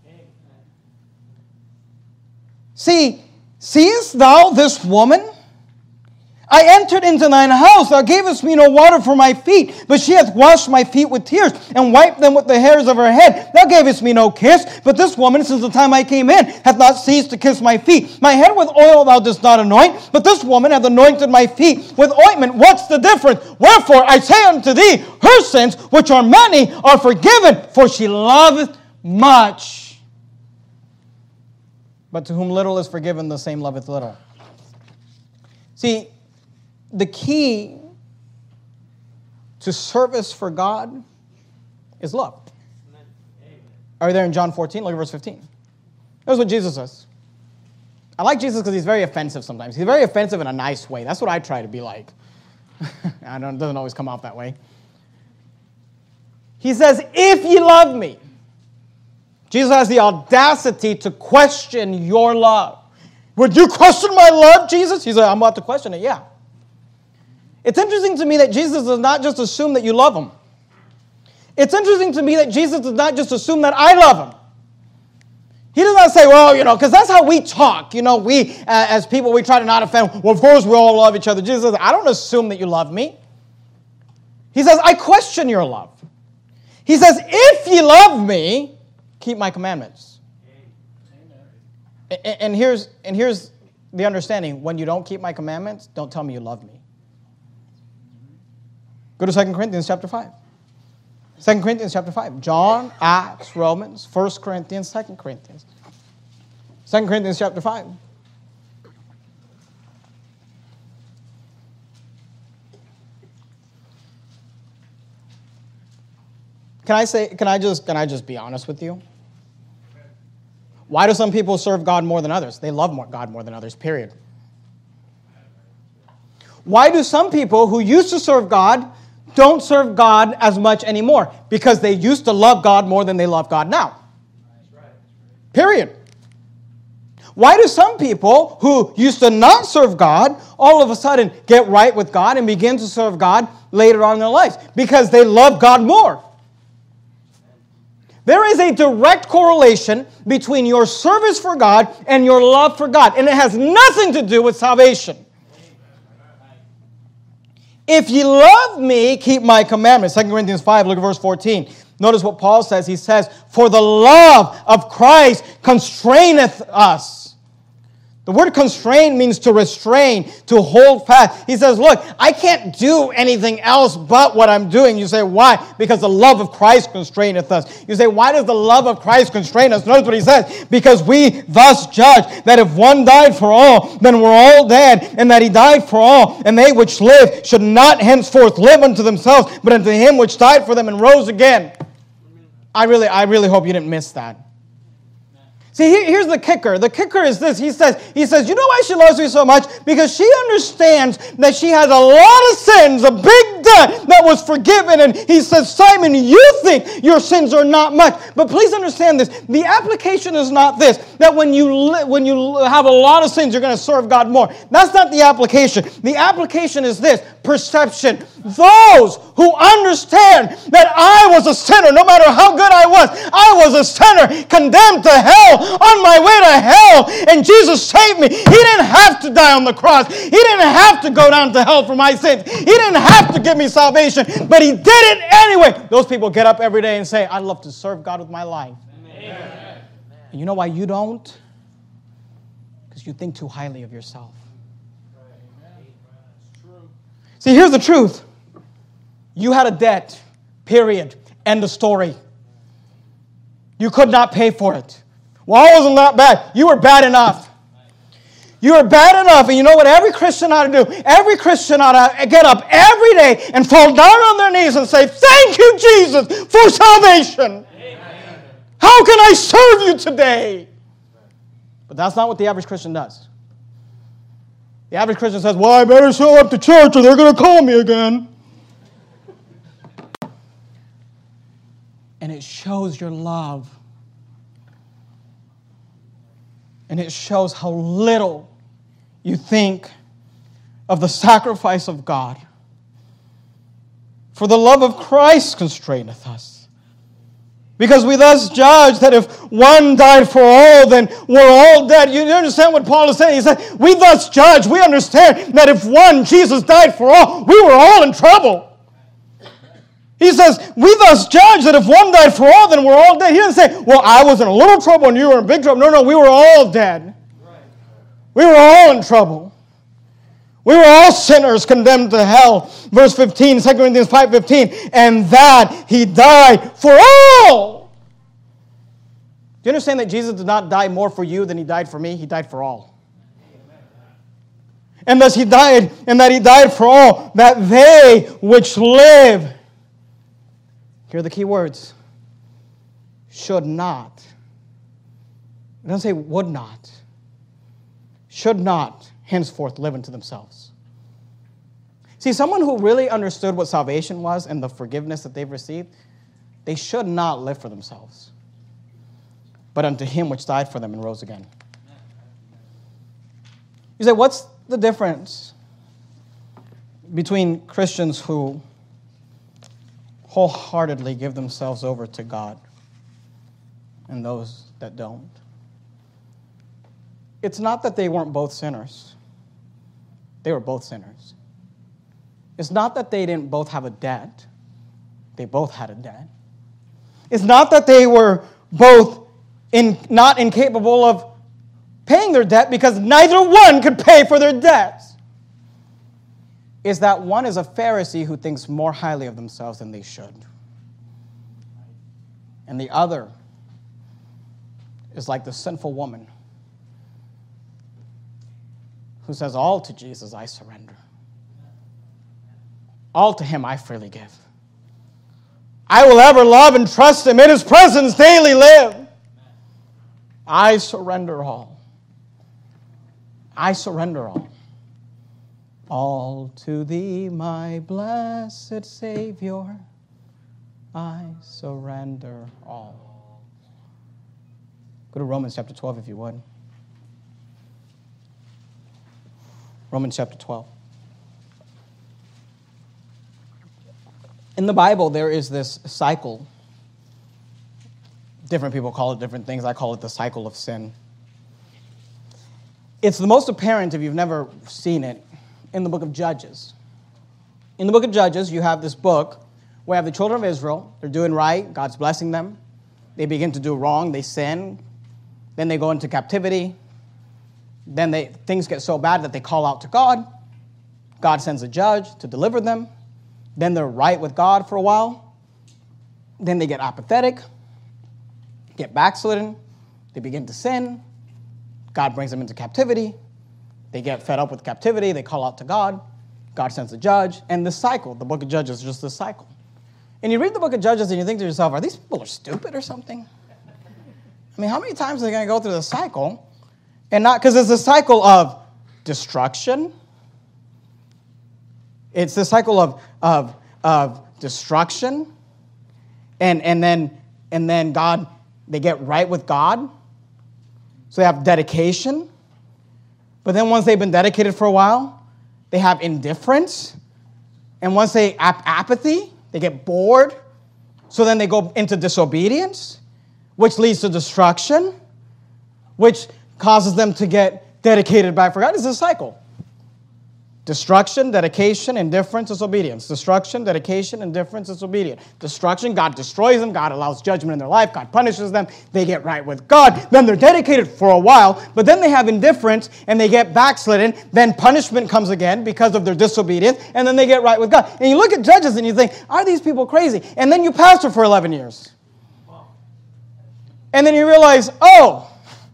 Speaker 1: See, seest thou this woman? I entered into thine house. Thou gavest me no water for my feet, but she hath washed my feet with tears and wiped them with the hairs of her head. Thou gavest me no kiss, but this woman, since the time I came in, hath not ceased to kiss my feet. My head with oil thou didst not anoint, but this woman hath anointed my feet with ointment. What's the difference? Wherefore I say unto thee, her sins, which are many, are forgiven, for she loveth much. But to whom little is forgiven, the same loveth little. See, the key to service for God is love. Amen. Are we there in John 14? Look at verse 15. Here's what Jesus says. I like Jesus because he's very offensive sometimes. He's very offensive in a nice way. That's what I try to be like. It doesn't always come out that way. He says, if ye love me. Jesus has the audacity to question your love. Would you question my love, Jesus? He's like, I'm about to question it, yeah. It's interesting to me that Jesus does not just assume that you love him. It's interesting to me that Jesus does not just assume that I love him. He does not say, well, because that's how we talk. We, as people, we try to not offend. Well, of course, we all love each other. Jesus says, I don't assume that you love me. He says, I question your love. He says, if ye love me, keep my commandments. And here's the understanding. When you don't keep my commandments, don't tell me you love me. Go to 2 Corinthians chapter 5. 2 Corinthians chapter 5. John, Acts, Romans, 1 Corinthians, 2 Corinthians. 2 Corinthians chapter 5. Can I just be honest with you? Why do some people serve God more than others? They love God more than others, period. Why do some people who used to serve God don't serve God as much anymore? Because they used to love God more than they love God now. Period. Why do some people who used to not serve God all of a sudden get right with God and begin to serve God later on in their lives? Because they love God more. There is a direct correlation between your service for God and your love for God, and it has nothing to do with salvation. If ye love me, keep my commandments. 2 Corinthians 5, look at verse 14. Notice what Paul says. He says, for the love of Christ constraineth us. The word constrain means to restrain, to hold fast. He says, look, I can't do anything else but what I'm doing. You say, why? Because the love of Christ constraineth us. You say, why does the love of Christ constrain us? Notice what he says. Because we thus judge that if one died for all, then we're all dead, and that he died for all, and they which live should not henceforth live unto themselves, but unto him which died for them and rose again. I really hope you didn't miss that. See, here's the kicker. The kicker is this. He says, you know why she loves me so much? Because she understands that she has a lot of sins, a big debt that was forgiven. And he says, Simon, you think your sins are not much. But please understand this. The application is not this, that when you have a lot of sins, you're going to serve God more. That's not the application. The application is this, perception. Those who understand that I was a sinner, no matter how good I was a sinner, condemned to hell, on my way to hell, and Jesus saved me. He didn't have to die on the cross. He didn't have to go down to hell for my sins. He didn't have to give me salvation, but he did it anyway. Those people get up every day and say, I love to serve God with my life. Amen. And you know why you don't? Because you think too highly of yourself. See, here's the truth. You had a debt, period. End of story. You could not pay for it. Well, I wasn't that bad. You were bad enough. You were bad enough. And you know what every Christian ought to do? Every Christian ought to get up every day and fall down on their knees and say, thank you, Jesus, for salvation. Amen. How can I serve you today? But that's not what the average Christian does. The average Christian says, well, I better show up to church or they're going to call me again. And it shows your love. And it shows how little you think of the sacrifice of God. For the love of Christ constraineth us. Because we thus judge that if one died for all, then we're all dead. You understand what Paul is saying? He said, we thus judge. We understand that if one, Jesus, died for all, we were all in trouble. He says, we thus judge that if one died for all, then we're all dead. He doesn't say, well, I was in a little trouble and you were in big trouble. No, we were all dead. We were all in trouble. We were all sinners condemned to hell. Verse 15, 2 Corinthians 5:15, and that he died for all. Do you understand that Jesus did not die more for you than he died for me? He died for all. And thus he died, and that he died for all, that they which live, here are the key words, should not. It doesn't say would not. Should not henceforth live unto themselves. See, someone who really understood what salvation was and the forgiveness that they've received, they should not live for themselves, but unto him which died for them and rose again. You say, what's the difference between Christians who wholeheartedly give themselves over to God and those that don't? It's not that they weren't both sinners. They were both sinners. It's not that they didn't both have a debt. They both had a debt. It's not that they were both not incapable of paying their debt because neither one could pay for their debts. Is that one is a Pharisee who thinks more highly of themselves than they should. And the other is like the sinful woman who says, all to Jesus I surrender. All to him I freely give. I will ever love and trust him. In his presence daily live. I surrender all. I surrender all. All to thee, my blessed Savior, I surrender all. Go to Romans chapter 12 if you would. Romans chapter 12. In the Bible, there is this cycle. Different people call it different things. I call it the cycle of sin. It's the most apparent, if you've never seen it, in the book of Judges. In the book of Judges, you have this book where you have the children of Israel. They're doing right. God's blessing them. They begin to do wrong. They sin. Then they go into captivity. Then things get so bad that they call out to God. God sends a judge to deliver them. Then they're right with God for a while. Then they get apathetic, get backslidden. They begin to sin. God brings them into captivity. They get fed up with captivity. They call out to God. God sends a judge. And this cycle, the book of Judges is just this cycle. And you read the book of Judges and you think to yourself, are these people stupid or something? I mean, how many times are they going to go through the cycle? And not, because it's a cycle of destruction. It's the cycle of destruction. And then God, they get right with God. So they have dedication. But then once they've been dedicated for a while, they have indifference. And once they apathy, they get bored. So then they go into disobedience, which leads to destruction, which causes them to get dedicated back for God. It's a cycle. Destruction, dedication, indifference, disobedience. Destruction, dedication, indifference, disobedience. Destruction, God destroys them. God allows judgment in their life. God punishes them. They get right with God. Then they're dedicated for a while, but then they have indifference and they get backslidden. Then punishment comes again because of their disobedience, and then they get right with God. And you look at Judges and you think, are these people crazy? And then you pastor for 11 years. And then you realize, oh,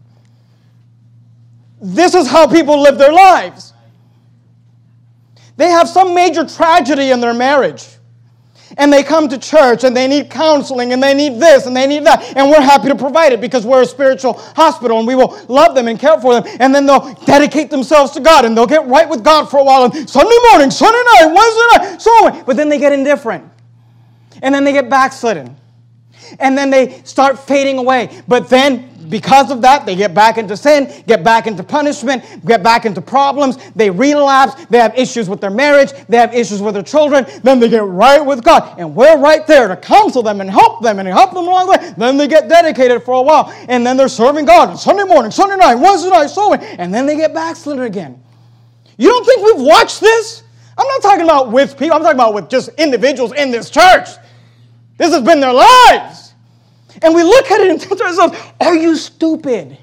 Speaker 1: this is how people live their lives. They have some major tragedy in their marriage. And they come to church and they need counseling and they need this and they need that. And we're happy to provide it because we're a spiritual hospital and we will love them and care for them. And then they'll dedicate themselves to God and they'll get right with God for a while. And Sunday morning, Sunday night, Wednesday night, so on. But then they get indifferent. And then they get backslidden. And then they start fading away. But then, because of that, they get back into sin, get back into punishment, get back into problems. They relapse. They have issues with their marriage. They have issues with their children. Then they get right with God. And we're right there to counsel them and help them along the way. Then they get dedicated for a while. And then they're serving God on Sunday morning, Sunday night, Wednesday night, so on. And then they get backslidden again. You don't think we've watched this? I'm not talking about with people. I'm talking about with just individuals in this church. This has been their lives. And we look at it and think to ourselves, are you stupid?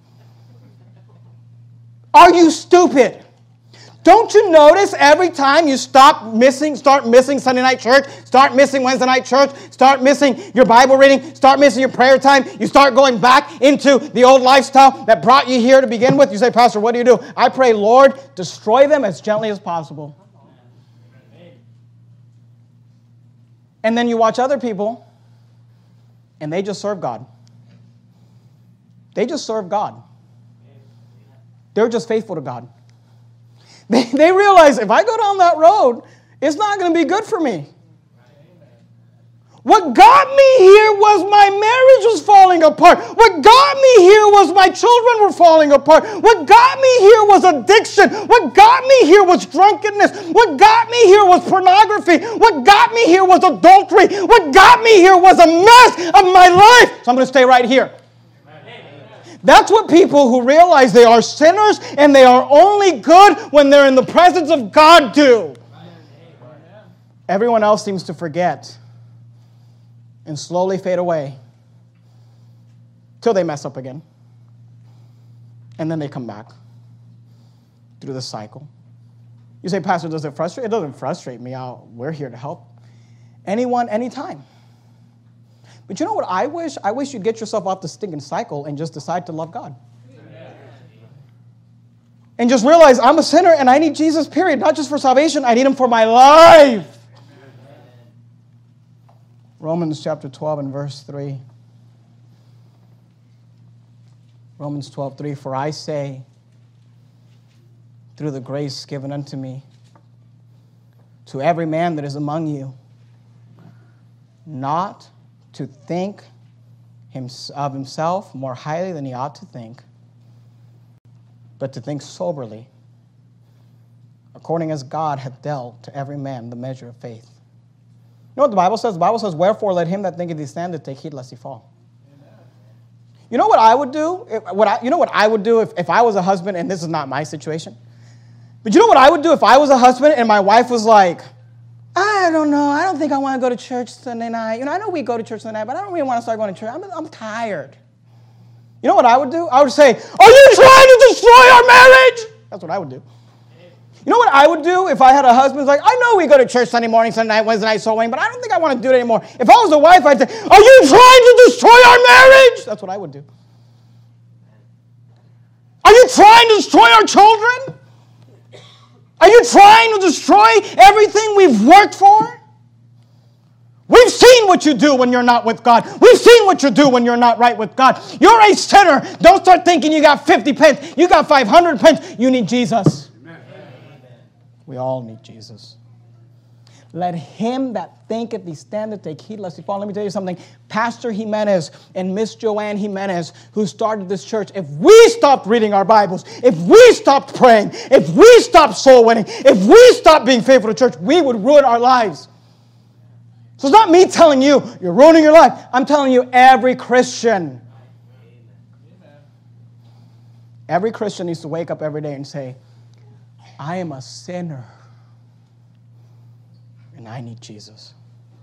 Speaker 1: Are you stupid? Don't you notice every time you start missing Sunday night church, start missing Wednesday night church, start missing your Bible reading, start missing your prayer time, you start going back into the old lifestyle that brought you here to begin with? You say, Pastor, what do? I pray, Lord, destroy them as gently as possible. And then you watch other people, and they just serve God. They just serve God. They're just faithful to God. They realize if I go down that road, it's not going to be good for me. What got me here was my marriage was falling apart. What got me here was my children were falling apart. What got me here was addiction. What got me here was drunkenness. What got me here was pornography. What got me here was adultery. What got me here was a mess of my life. So I'm going to stay right here. That's what people who realize they are sinners and they are only good when they're in the presence of God do. Everyone else seems to forget and slowly fade away till they mess up again. And then they come back through the cycle. You say, Pastor, does it frustrate? It doesn't frustrate me. We're here to help anyone, anytime. But you know what I wish? I wish you'd get yourself off the stinking cycle and just decide to love God. And just realize I'm a sinner and I need Jesus, period. Not just for salvation, I need Him for my life. Romans chapter 12 and verse 3. Romans 12:3. For I say, through the grace given unto me, to every man that is among you, not to think of himself more highly than he ought to think, but to think soberly, according as God hath dealt to every man the measure of faith. You know what the Bible says? The Bible says, wherefore let him that thinketh he standeth take heed lest he fall. Amen. You know what I would do? You know what I would do if I was a husband, and this is not my situation, but you know what I would do if I was a husband and my wife was like, I don't know, I don't think I want to go to church Sunday night. You know, I know we go to church Sunday night, but I don't really want to start going to church. I'm tired. You know what I would do? I would say, are you trying to destroy our marriage? That's what I would do. You know what I would do if I had a husband who's like, I know we go to church Sunday morning, Sunday night, Wednesday night, soul winning, but I don't think I want to do it anymore. If I was a wife, I'd say, are you trying to destroy our marriage? That's what I would do. Are you trying to destroy our children? Are you trying to destroy everything we've worked for? We've seen what you do when you're not with God. We've seen what you do when you're not right with God. You're a sinner. Don't start thinking you got 50 pence. You got 500 pence. You need Jesus. We all need Jesus. Let him that thinketh he standeth take heed lest he fall. Let me tell you something. Pastor Jimenez and Miss Joanne Jimenez, who started this church, if we stopped reading our Bibles, if we stopped praying, if we stopped soul winning, if we stopped being faithful to church, we would ruin our lives. So it's not me telling you, you're ruining your life. I'm telling you, every Christian. Every Christian needs to wake up every day and say, I am a sinner, and I need Jesus.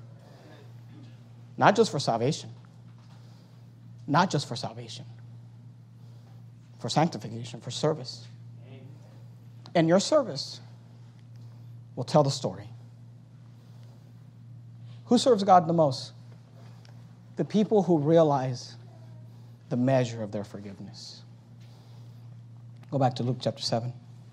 Speaker 1: Not just for salvation. Not just for salvation. For sanctification, for service. And your service will tell the story. Who serves God the most? The people who realize the measure of their forgiveness. Go back to Luke chapter 7.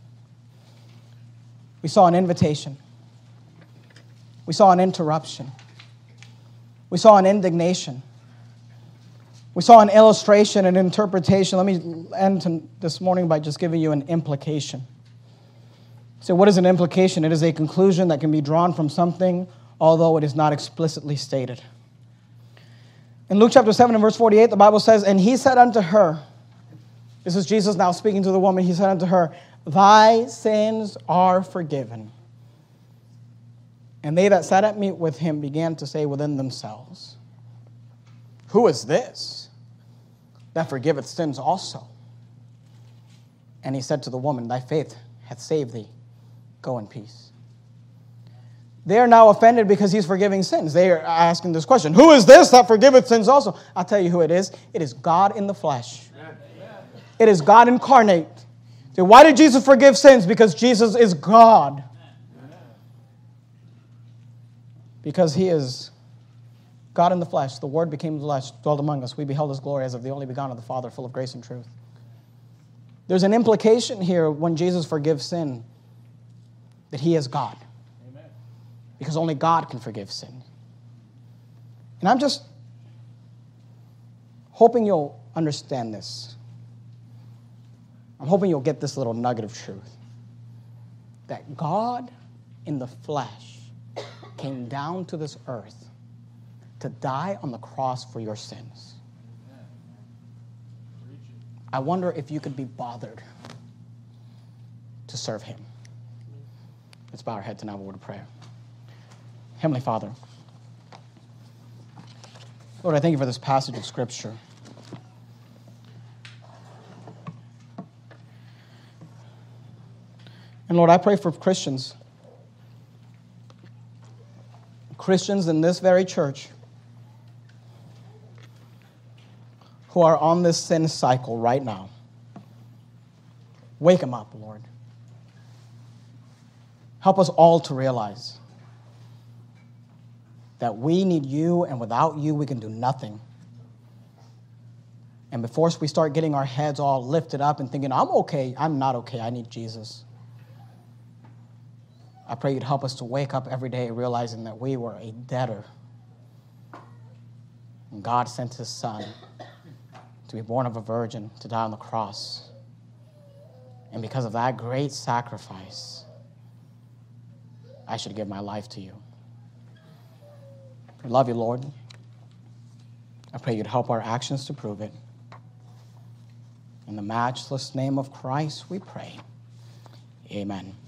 Speaker 1: We saw an invitation. We saw an interruption. We saw an indignation. We saw an illustration, an interpretation. Let me end this morning by just giving you an implication. So what is an implication? It is a conclusion that can be drawn from something, although it is not explicitly stated. In Luke chapter 7 and verse 48, the Bible says, and he said unto her, this is Jesus now speaking to the woman, he said unto her, thy sins are forgiven. And they that sat at meat with him began to say within themselves, who is this that forgiveth sins also? And he said to the woman, thy faith hath saved thee. Go in peace. They are now offended because he's forgiving sins. They are asking this question, who is this that forgiveth sins also? I'll tell you who it is. It is God in the flesh. Amen. It is God incarnate. So why did Jesus forgive sins? Because Jesus is God. Amen. Because he is God in the flesh. The Word became flesh, dwelt among us. We beheld his glory as of the only begotten of the Father, full of grace and truth. There's an implication here when Jesus forgives sin, that he is God. Amen. Because only God can forgive sin. And I'm just hoping you'll understand this. I'm hoping you'll get this little nugget of truth. That God in the flesh came down to this earth to die on the cross for your sins. I wonder if you could be bothered to serve him. Let's bow our heads and have a word of prayer. Heavenly Father, Lord, I thank you for this passage of Scripture. And Lord, I pray for Christians in this very church who are on this sin cycle right now. Wake them up, Lord. Help us all to realize that we need you, and without you, we can do nothing. And before we start getting our heads all lifted up and thinking, I'm okay, I'm not okay, I need Jesus. I pray you'd help us to wake up every day realizing that we were a debtor. And God sent his Son to be born of a virgin, to die on the cross. And because of that great sacrifice, I should give my life to you. I love you, Lord. I pray you'd help our actions to prove it. In the matchless name of Christ, we pray. Amen.